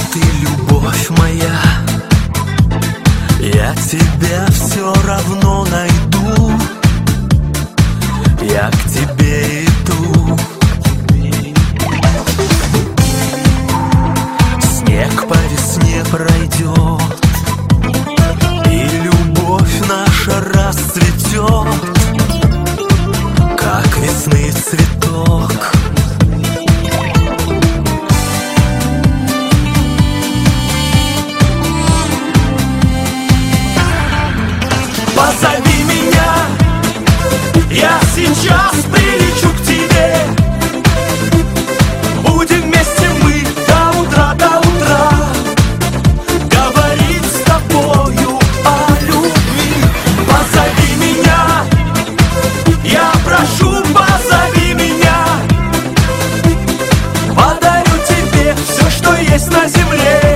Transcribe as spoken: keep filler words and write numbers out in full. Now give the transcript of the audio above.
ты любовь моя, я тебя все равно найду, я к тебе иду. Снег по весне пройдет, и любовь наша расцветет, как весны цветок. Позови меня, я сейчас прилечу к тебе. Будем вместе мы до утра, до утра, говорить с тобою о любви. Позови меня, я прошу, позови меня. Подарю тебе все, что есть на земле.